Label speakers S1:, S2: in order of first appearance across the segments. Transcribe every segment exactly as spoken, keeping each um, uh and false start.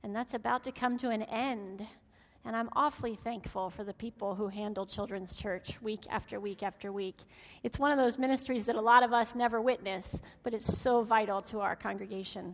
S1: and that's about to come to an end. And I'm awfully thankful for the people who handle Children's Church week after week after week. It's one of those ministries that a lot of us never witness, but it's so vital to our congregation.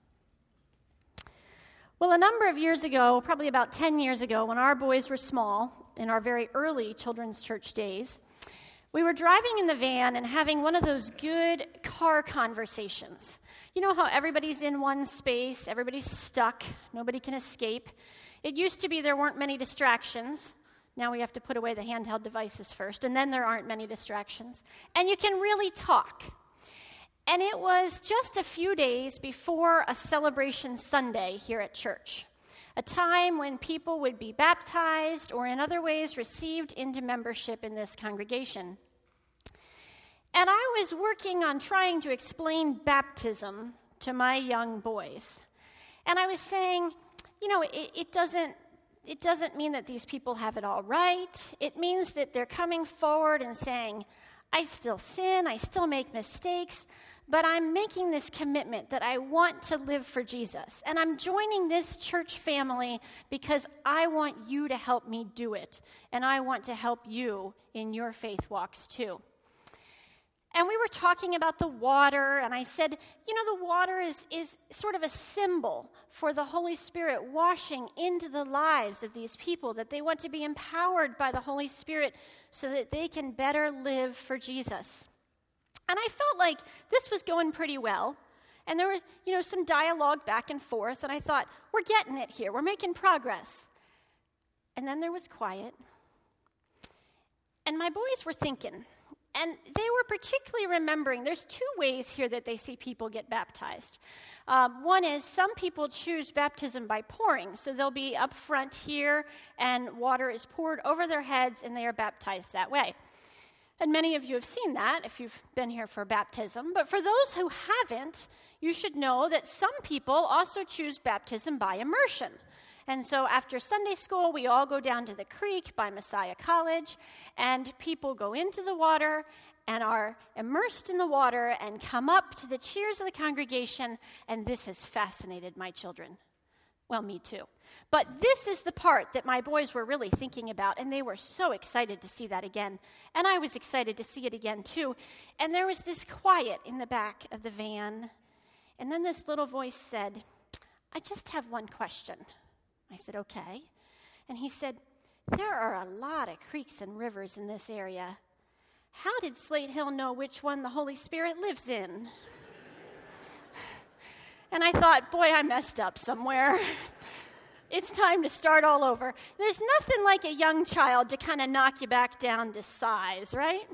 S1: Well, a number of years ago, probably about ten years ago, when our boys were small, in our very early Children's Church days, we were driving in the van and having one of those good car conversations. You know how everybody's in one space, everybody's stuck, nobody can escape. It used to be there weren't many distractions. Now we have to put away the handheld devices first, and then there aren't many distractions. And you can really talk. And it was just a few days before a celebration Sunday here at church, a time when people would be baptized or in other ways received into membership in this congregation. And I was working on trying to explain baptism to my young boys. And I was saying, you know, it, it doesn't it doesn't mean that these people have it all right. It means that they're coming forward and saying, I still sin, I still make mistakes, but I'm making this commitment that I want to live for Jesus. And I'm joining this church family because I want you to help me do it. And I want to help you in your faith walks too. And we were talking about the water, and I said, you know, the water is, is sort of a symbol for the Holy Spirit washing into the lives of these people, that they want to be empowered by the Holy Spirit so that they can better live for Jesus. And I felt like this was going pretty well, and there was, you know, some dialogue back and forth, and I thought, we're getting it here, we're making progress. And then there was quiet, and my boys were thinking. And they were particularly remembering, there's two ways here that they see people get baptized. Um, one is some people choose baptism by pouring. So they'll be up front here, and water is poured over their heads, and they are baptized that way. And many of you have seen that if you've been here for baptism. But for those who haven't, you should know that some people also choose baptism by immersion. And so after Sunday school, we all go down to the creek by Messiah College, and people go into the water and are immersed in the water and come up to the cheers of the congregation, and this has fascinated my children. Well, me too. But this is the part that my boys were really thinking about, and they were so excited to see that again. And I was excited to see it again too. And there was this quiet in the back of the van. And then this little voice said, I just have one question. I said, okay. And he said, there are a lot of creeks and rivers in this area. How did Slate Hill know which one the Holy Spirit lives in? And I thought, boy, I messed up somewhere. It's time to start all over. There's nothing like a young child to kind of knock you back down to size, right?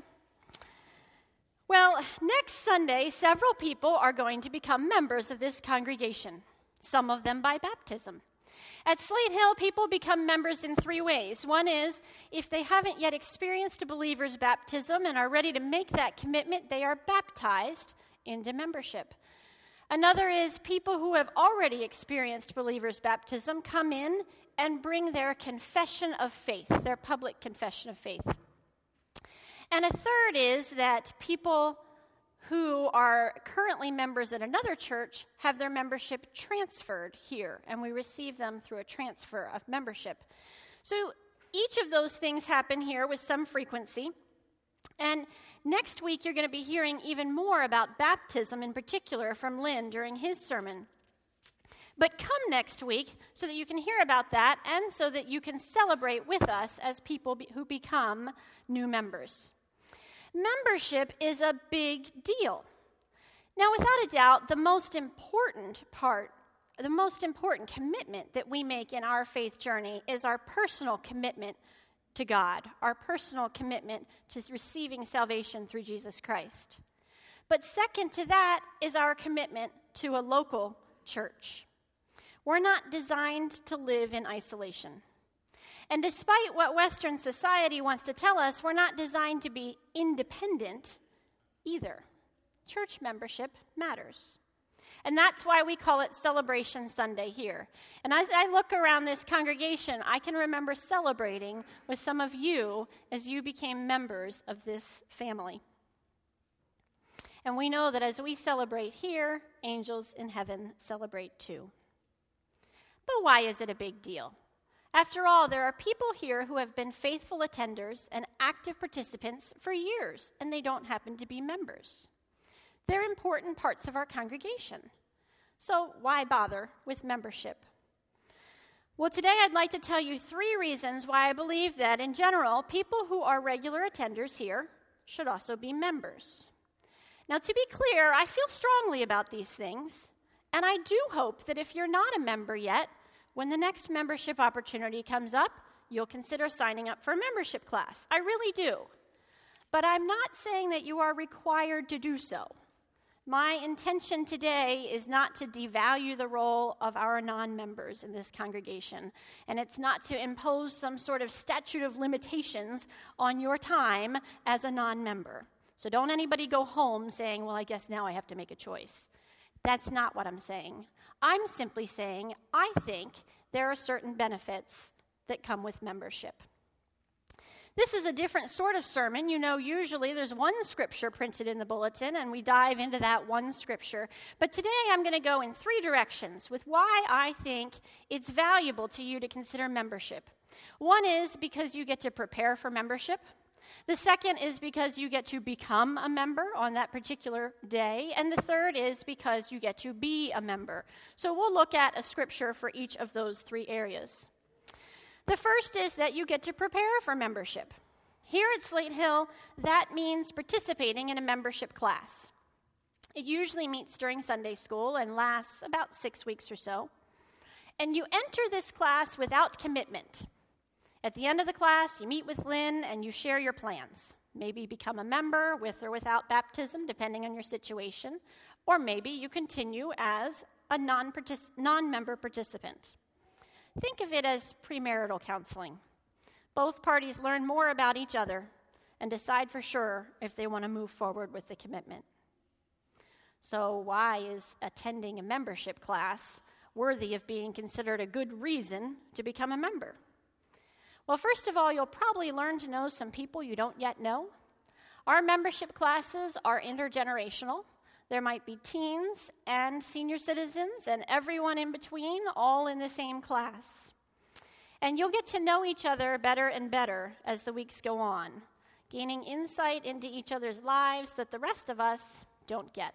S1: Well, next Sunday, several people are going to become members of this congregation, some of them by baptism. At Slate Hill, people become members in three ways. One is, if they haven't yet experienced a believer's baptism and are ready to make that commitment, they are baptized into membership. Another is people who have already experienced believer's baptism come in and bring their confession of faith, their public confession of faith. And a third is that people who are currently members at another church have their membership transferred here, and we receive them through a transfer of membership. So each of those things happen here with some frequency. And next week, you're going to be hearing even more about baptism in particular from Lynn during his sermon. But come next week so that you can hear about that and so that you can celebrate with us as people be- who become new members. Membership is a big deal. Now, without a doubt, the most important part, the most important commitment that we make in our faith journey is our personal commitment to God, our personal commitment to receiving salvation through Jesus Christ. But second to that is our commitment to a local church. We're not designed to live in isolation. And despite what Western society wants to tell us, we're not designed to be independent either. Church membership matters. And that's why we call it Celebration Sunday here. And as I look around this congregation, I can remember celebrating with some of you as you became members of this family. And we know that as we celebrate here, angels in heaven celebrate too. But Well, why is it a big deal? After all, there are people here who have been faithful attenders and active participants for years, and they don't happen to be members. They're important parts of our congregation. So why bother with membership? Well, today I'd like to tell you three reasons why I believe that, in general, people who are regular attenders here should also be members. Now, to be clear, I feel strongly about these things, and I do hope that if you're not a member yet, when the next membership opportunity comes up, you'll consider signing up for a membership class. I really do. But I'm not saying that you are required to do so. My intention today is not to devalue the role of our non-members in this congregation, and it's not to impose some sort of statute of limitations on your time as a non-member. So don't anybody go home saying, well, I guess now I have to make a choice. That's not what I'm saying. I'm simply saying I think there are certain benefits that come with membership. This is a different sort of sermon. You know, usually there's one scripture printed in the bulletin, and we dive into that one scripture. But today I'm going to go in three directions with why I think it's valuable to you to consider membership. One is because you get to prepare for membership. The second is because you get to become a member on that particular day. And the third is because you get to be a member. So we'll look at a scripture for each of those three areas. The first is that you get to prepare for membership. Here at Slate Hill, that means participating in a membership class. It usually meets during Sunday school and lasts about six weeks or so. And you enter this class without commitment. At the end of the class, you meet with Lynn and you share your plans. Maybe become a member with or without baptism, depending on your situation. Or maybe you continue as a non-partic- non-member participant. Think of it as premarital counseling. Both parties learn more about each other and decide for sure if they want to move forward with the commitment. So why is attending a membership class worthy of being considered a good reason to become a member? Well, first of all, you'll probably learn to know some people you don't yet know. Our membership classes are intergenerational. There might be teens and senior citizens and everyone in between, all in the same class. And you'll get to know each other better and better as the weeks go on, gaining insight into each other's lives that the rest of us don't get.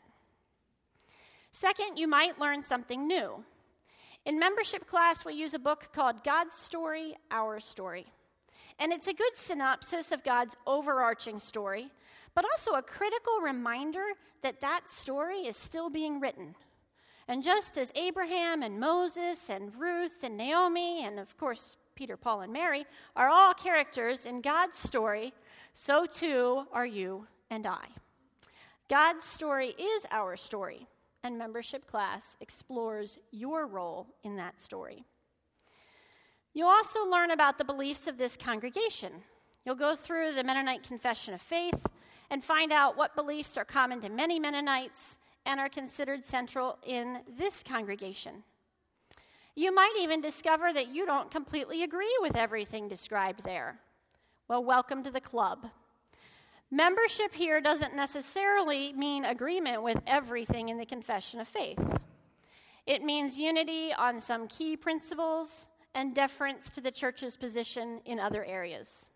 S1: Second, you might learn something new. In membership class, we use a book called God's Story, Our Story. And it's a good synopsis of God's overarching story, but also a critical reminder that that story is still being written. And just as Abraham and Moses and Ruth and Naomi and, of course, Peter, Paul, and Mary are all characters in God's story, so too are you and I. God's story is our story, and membership class explores your role in that story. You'll also learn about the beliefs of this congregation. You'll go through the Mennonite Confession of Faith and find out what beliefs are common to many Mennonites and are considered central in this congregation. You might even discover that you don't completely agree with everything described there. Well, welcome to the club. Membership here doesn't necessarily mean agreement with everything in the Confession of Faith. It means unity on some key principles and deference to the church's position in other areas.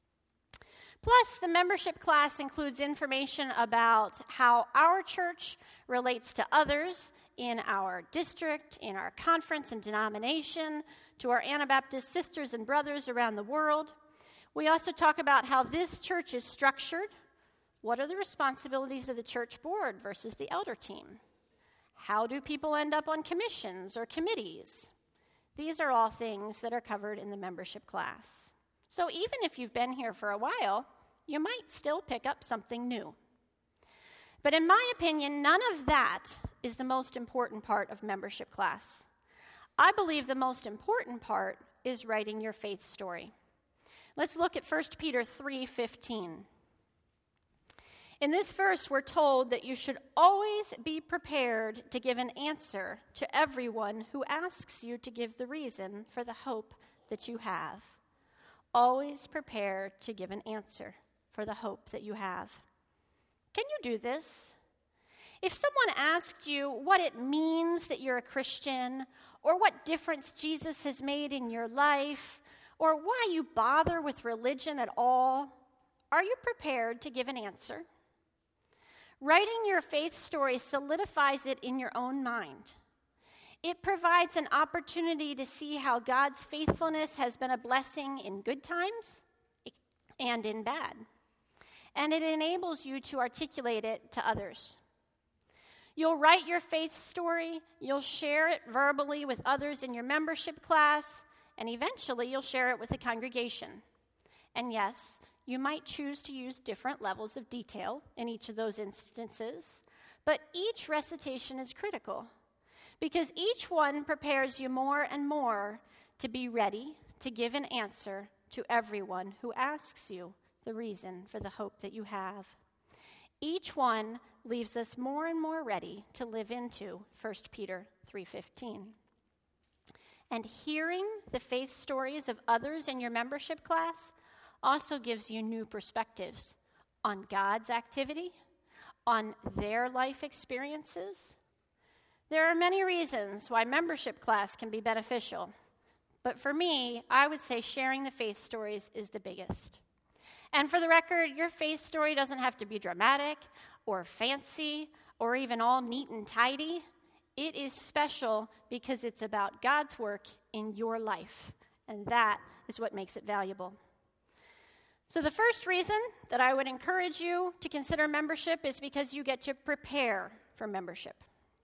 S1: Plus, the membership class includes information about how our church relates to others in our district, in our conference and denomination, to our Anabaptist sisters and brothers around the world. We also talk about how this church is structured. What are the responsibilities of the church board versus the elder team? How do people end up on commissions or committees? These are all things that are covered in the membership class. So even if you've been here for a while, you might still pick up something new. But in my opinion, none of that is the most important part of membership class. I believe the most important part is writing your faith story. Let's look at First Peter three fifteen. In this verse, we're told that you should always be prepared to give an answer to everyone who asks you to give the reason for the hope that you have. Always prepared to give an answer for the hope that you have. Can you do this? If someone asked you what it means that you're a Christian, or what difference Jesus has made in your life, or why you bother with religion at all, are you prepared to give an answer? Writing your faith story solidifies it in your own mind. It provides an opportunity to see how God's faithfulness has been a blessing in good times and in bad. And it enables you to articulate it to others. You'll write your faith story, you'll share it verbally with others in your membership class, and eventually you'll share it with the congregation. And yes, you might choose to use different levels of detail in each of those instances, but each recitation is critical because each one prepares you more and more to be ready to give an answer to everyone who asks you the reason for the hope that you have. Each one leaves us more and more ready to live into First Peter three fifteen. And hearing the faith stories of others in your membership class also gives you new perspectives on God's activity, on their life experiences. There are many reasons why membership class can be beneficial, but for me, I would say sharing the faith stories is the biggest. And for the record, your faith story doesn't have to be dramatic or fancy or even all neat and tidy. It is special because it's about God's work in your life, and that is what makes it valuable. So the first reason that I would encourage you to consider membership is because you get to prepare for membership.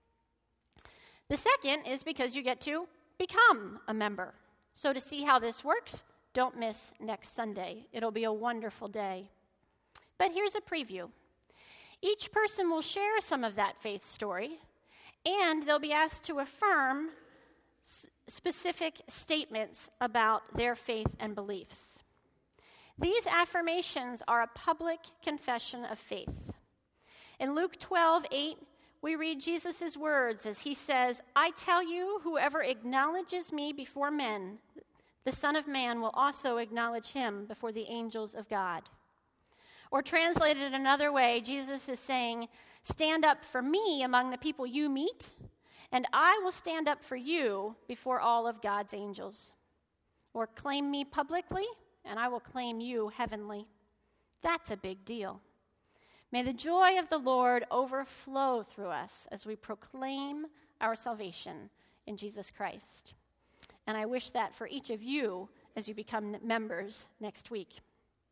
S1: The second is because you get to become a member. So to see how this works, don't miss next Sunday. It'll be a wonderful day. But here's a preview. Each person will share some of that faith story, and they'll be asked to affirm s- specific statements about their faith and beliefs. These affirmations are a public confession of faith. In Luke twelve eight, we read Jesus' words as he says, "I tell you, whoever acknowledges me before men, the Son of Man will also acknowledge him before the angels of God." Or translated another way, Jesus is saying, "Stand up for me among the people you meet, and I will stand up for you before all of God's angels." Or claim me publicly, and I will claim you heavenly. That's a big deal. May the joy of the Lord overflow through us as we proclaim our salvation in Jesus Christ. And I wish that for each of you as you become members next week.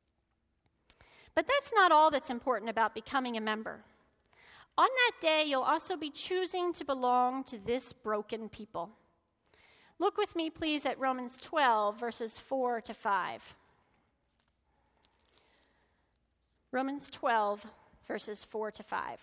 S1: But that's not all that's important about becoming a member. On that day, you'll also be choosing to belong to this broken people. Look with me, please, at Romans twelve, verses four to five. Romans twelve, verses four to five.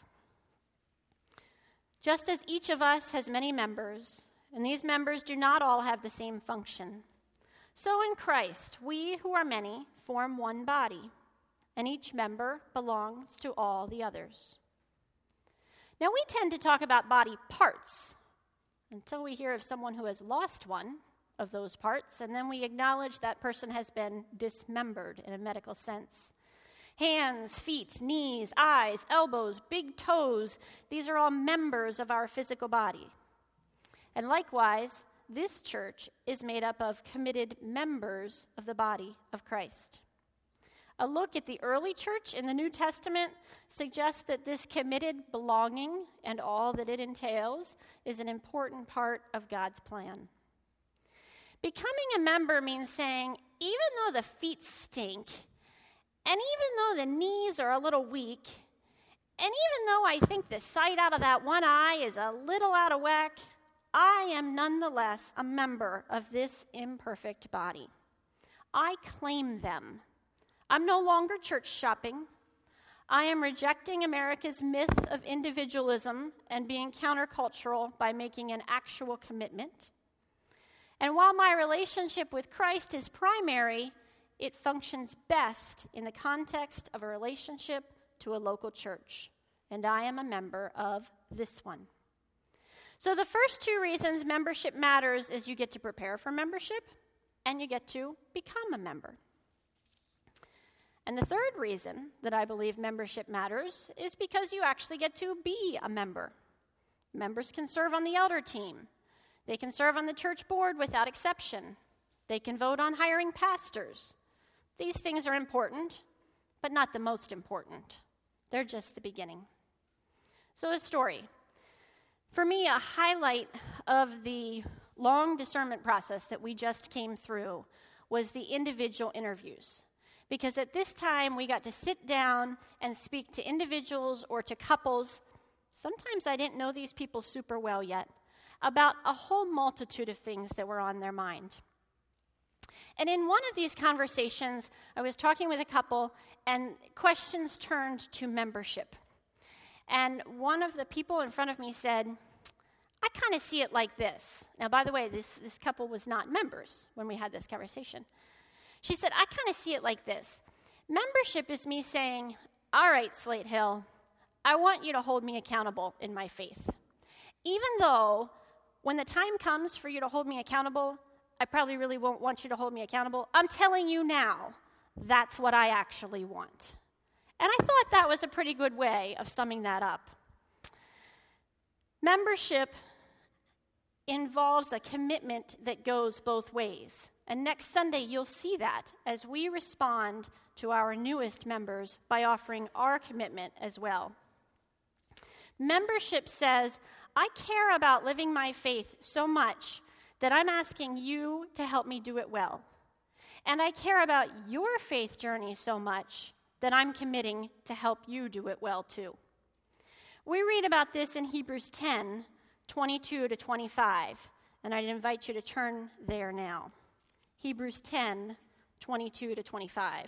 S1: Just as each of us has many members, and these members do not all have the same function, so in Christ, we who are many form one body, and each member belongs to all the others. Now, we tend to talk about body parts until we hear of someone who has lost one of those parts, and then we acknowledge that person has been dismembered in a medical sense. Hands, feet, knees, eyes, elbows, big toes, these are all members of our physical body. And likewise, this church is made up of committed members of the body of Christ. A look at the early church in the New Testament suggests that this committed belonging and all that it entails is an important part of God's plan. Becoming a member means saying, even though the feet stink, and even though the knees are a little weak, and even though I think the sight out of that one eye is a little out of whack, I am nonetheless a member of this imperfect body. I claim them. I'm no longer church shopping. I am rejecting America's myth of individualism and being countercultural by making an actual commitment. And while my relationship with Christ is primary, it functions best in the context of a relationship to a local church. And I am a member of this one. So the first two reasons membership matters is you get to prepare for membership and you get to become a member. And the third reason that I believe membership matters is because you actually get to be a member. Members can serve on the elder team. They can serve on the church board without exception. They can vote on hiring pastors. These things are important, but not the most important. They're just the beginning. So a story. For me, a highlight of the long discernment process that we just came through was the individual interviews. Because at this time, we got to sit down and speak to individuals or to couples. Sometimes I didn't know these people super well yet, about a whole multitude of things that were on their mind. And in one of these conversations, I was talking with a couple, and questions turned to membership. And one of the people in front of me said, I kind of see it like this. Now, by the way, this, this couple was not members when we had this conversation. She said, I kind of see it like this. Membership is me saying, all right, Slate Hill, I want you to hold me accountable in my faith. Even though when the time comes for you to hold me accountable, I probably really won't want you to hold me accountable. I'm telling you now, that's what I actually want. And I thought that was a pretty good way of summing that up. Membership involves a commitment that goes both ways. And next Sunday, you'll see that as we respond to our newest members by offering our commitment as well. Membership says, I care about living my faith so much that I'm asking you to help me do it well. And I care about your faith journey so much that I'm committing to help you do it well too. We read about this in Hebrews ten, twenty-two to twenty-five, and I'd invite you to turn there now. Hebrews ten, twenty-two to twenty-five.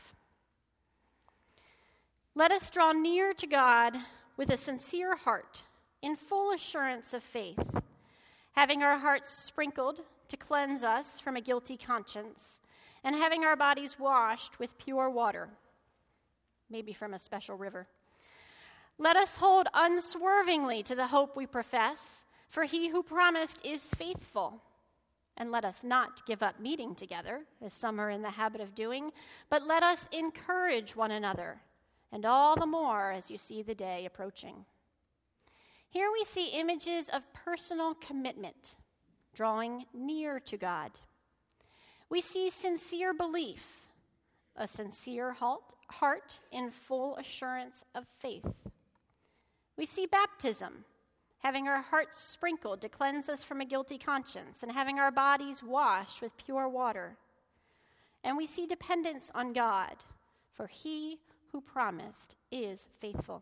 S1: Let us draw near to God with a sincere heart, in full assurance of faith, having our hearts sprinkled to cleanse us from a guilty conscience, and having our bodies washed with pure water, maybe from a special river. Let us hold unswervingly to the hope we profess, for he who promised is faithful. And let us not give up meeting together, as some are in the habit of doing, but let us encourage one another, and all the more as you see the day approaching. Here we see images of personal commitment, drawing near to God. We see sincere belief, a sincere heart in full assurance of faith. We see baptism, having our hearts sprinkled to cleanse us from a guilty conscience, and having our bodies washed with pure water. And we see dependence on God, for he who promised is faithful.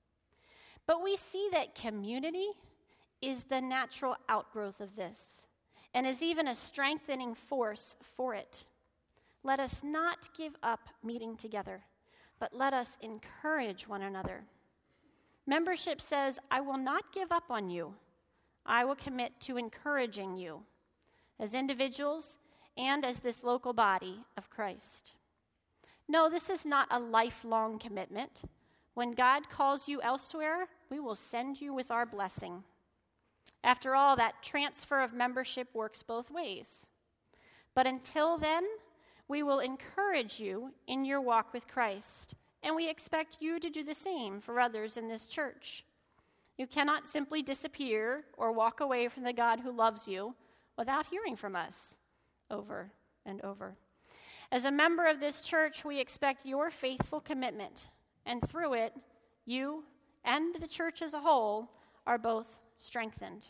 S1: But we see that community is the natural outgrowth of this, and is even a strengthening force for it. Let us not give up meeting together, but let us encourage one another. Membership says, I will not give up on you. I will commit to encouraging you as individuals and as this local body of Christ. No, this is not a lifelong commitment. When God calls you elsewhere, we will send you with our blessing. After all, that transfer of membership works both ways. But until then, we will encourage you in your walk with Christ, and we expect you to do the same for others in this church. You cannot simply disappear or walk away from the God who loves you without hearing from us over and over. As a member of this church, we expect your faithful commitment, and through it, you and the church as a whole are both strengthened.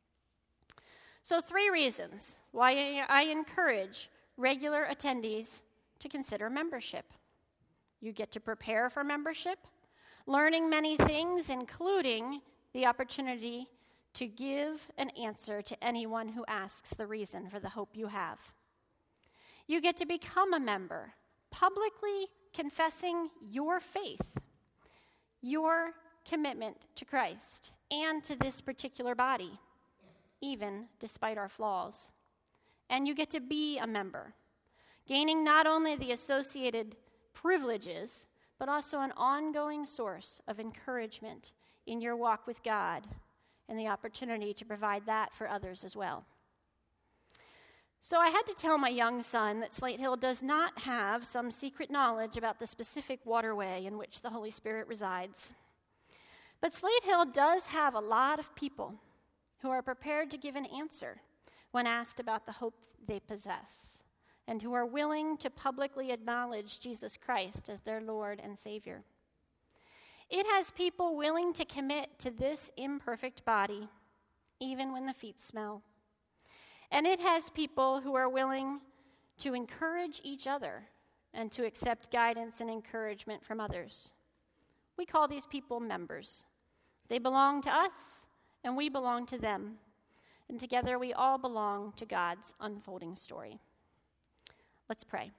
S1: So three reasons why I encourage regular attendees to consider membership. You get to prepare for membership, learning many things, including the opportunity to give an answer to anyone who asks the reason for the hope you have. You get to become a member, publicly confessing your faith, your commitment to Christ, and to this particular body, even despite our flaws. And you get to be a member, gaining not only the associated privileges, but also an ongoing source of encouragement in your walk with God, and the opportunity to provide that for others as well. So I had to tell my young son that Slate Hill does not have some secret knowledge about the specific waterway in which the Holy Spirit resides. But Slate Hill does have a lot of people who are prepared to give an answer when asked about the hope they possess, and who are willing to publicly acknowledge Jesus Christ as their Lord and Savior. It has people willing to commit to this imperfect body, even when the feet smell. And it has people who are willing to encourage each other and to accept guidance and encouragement from others. We call these people members. They belong to us, and we belong to them. And together we all belong to God's unfolding story. Let's pray.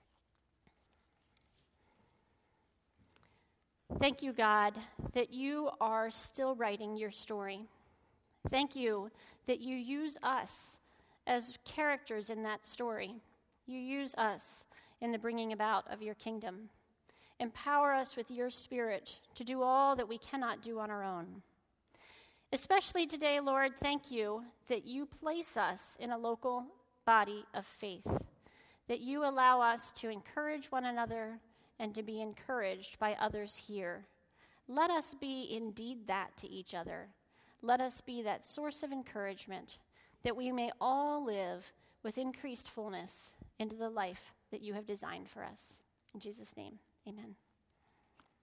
S1: Thank you, God, that you are still writing your story. Thank you that you use us as characters in that story. You use us in the bringing about of your kingdom. Empower us with your Spirit to do all that we cannot do on our own. Especially today, Lord, thank you that you place us in a local body of faith, that you allow us to encourage one another and to be encouraged by others here. Let us be indeed that to each other. Let us be that source of encouragement, that we may all live with increased fullness into the life that you have designed for us. In Jesus' name, amen.